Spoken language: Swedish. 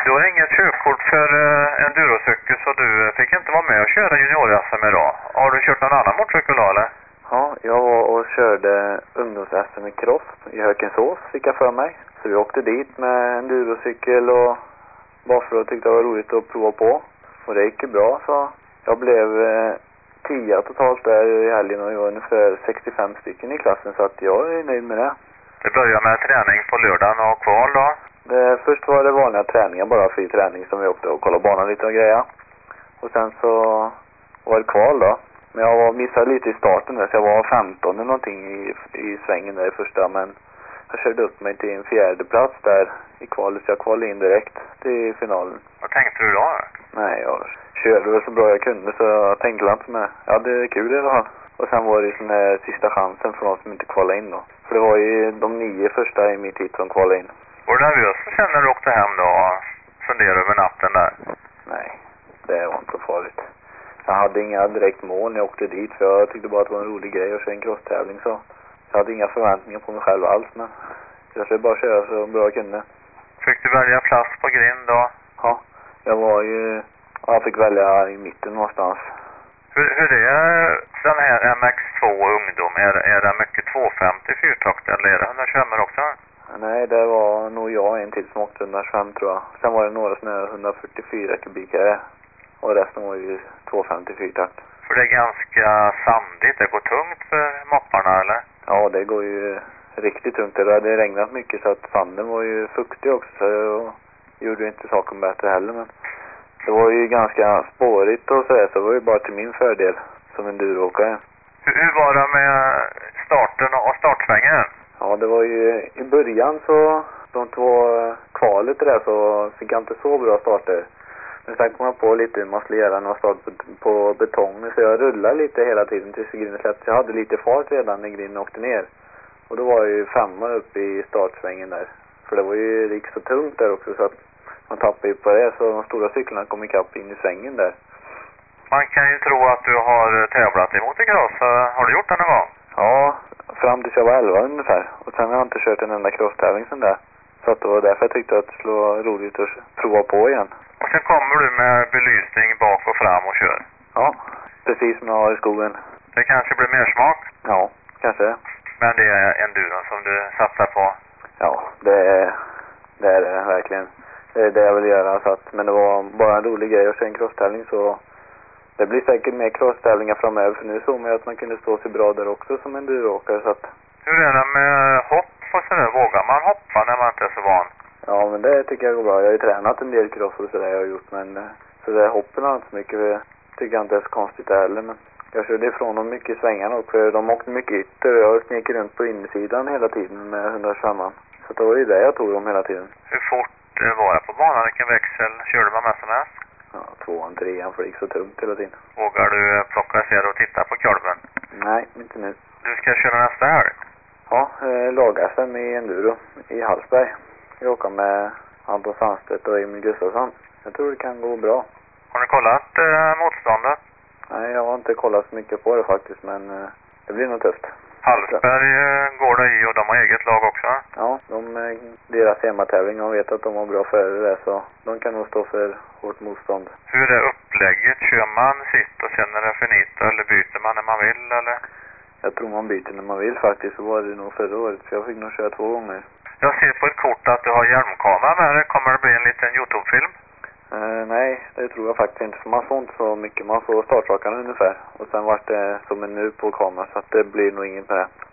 Du har inget körkort för endurocykel så du fick inte vara med och köra junior-SM idag. Har du kört någon annan motorcykel då eller? Ja, jag var och körde ungdoms-SM i cross i Hökensås fick jag för mig. Så vi åkte dit med endurocykel och bara för att tyckte det var roligt att prova på. Och det gick ju bra så jag blev 10 totalt där i helgen och jag var ungefär 65 stycken i klassen så att jag är nöjd med det. Det börjar med träning på lördagen och kval då? Först var det vanliga träningar, bara fri träning som vi åkte och kollade banan lite och grejer. Och sen så var det kval då. Men jag missade lite i starten där så jag var 15 eller någonting i svängen där i första. Men jag körde upp mig till en 4:e plats där i kvalet så jag kvalade in direkt till finalen. Vad tänkte du då? Nej, jag körde väl så bra jag kunde så jag tänkte inte med. Jag hade kul i alla fall. Och sen var det sån här sista chansen för de som inte kvalade in då. För det var ju de 9 första i mitt hit som kvalade in. Var du nervös sen när du åkte hem då och funderade över natten där? Nej, det var inte så farligt. Jag hade inga direkt mål när jag åkte dit för jag tyckte bara att det var en rolig grej att köra en crosstävling så. Jag hade inga förväntningar på mig själv alls men jag skulle bara köra så bra jag kunde. Fick du välja plats på grind då? Ja, jag fick välja i mitten någonstans. Hur är den här MX2 ungdom? Är det mycket 250 fyrtakt eller är det 125 också? Nej, det var nog jag en till som åkte 125 tror jag. Sen var det några sådana här 144 kubikare. Och resten var ju 250 fyrtakt. För det är ganska sandigt. Det går tungt för mopparna eller? Ja, det går ju riktigt tungt. Det hade regnat mycket så att sanden var ju fuktig också. Så jag gjorde ju inte saken bättre heller. Men det var ju ganska spårigt och sådär. Så det var ju bara till min fördel som enduroåkare. Hur var det med starten och startsvängen? Ja, det var ju i början så de 2 kvalet där så fick jag inte så bra starter. Men sen kom jag på lite, man skulle göra någon start på betong så jag rullade lite hela tiden tills grinden släppte. Jag hade lite fart redan när grinden åkte ner. Och då var jag ju 5:a uppe i startsvängen där. För det var ju gick så tungt där också så att man tappade ju på det så de stora cyklarna kom ikapp in i svängen där. Man kan ju tro att du har tävlat i motocross. Har du gjort det någon gång? Ja, fram tills jag var 11 ungefär. Och sen har jag inte kört en enda crosstävling sen där. Så att det var därför jag tyckte att det skulle vara roligt att prova på igen. Och sen kommer du med belysning bak och fram och kör? Ja, precis som jag har i skogen. Det kanske blir mer smak? Ja, kanske det. Men det är enduron som du satsar på? Ja, det är det verkligen. Det är det jag vill göra. Så att, men det var bara en rolig grej att köra en crosstävling så det blir säkert mer crosstävlingar framöver. För nu såg man att man kunde stå sig bra där också som enduroåkare. Så att... Hur är det med hopp och sådär? Vågar man hoppa när man inte är så van? Ja, men det tycker jag går bra. Jag har ju tränat en del cross och sådär jag har gjort. Men så det hoppen har inte så mycket. För tycker jag inte är så konstigt heller. Men jag körde ifrån dem mycket i svängarna och för de åkte mycket ytter. Jag gick runt på insidan hela tiden med 125. Så det var ju det jag tog dem hela tiden. Hur fort var det på banan? Vilken växel körde man med som helst? Ja, 2:an, 3:an för det gick så tungt hela tiden. Vågar du plocka isär och titta på kolven? Nej, inte nu. Du ska köra nästa helg? Ja, lag-SM i enduro i Hallsberg. Jag åker med Anton Sandstedt och Emil Gustafsson. Jag tror det kan gå bra. Har du kollat motståndet? Nej, jag har inte kollat så mycket på det faktiskt, men det blir nog tufft. Hallsberg går det i och de har eget lag också? Ja, deras hemmatävling, jag vet att de har bra förare där så de kan nog stå för hårt motstånd. Hur är upplägget? Kör man sitt och sen är det finito eller byter man när man vill eller? Jag tror man byter när man vill faktiskt, så var det nog förra året så jag fick nog köra 2 gånger. Jag ser på ett kort att du har hjälmkamera med dig. Kommer det bli en liten YouTube-film? Nej, det tror jag faktiskt inte. För man får inte så mycket. Man får startrakarna ungefär. Och sen vart det som en nu på kameran så att det blir nog inget med det.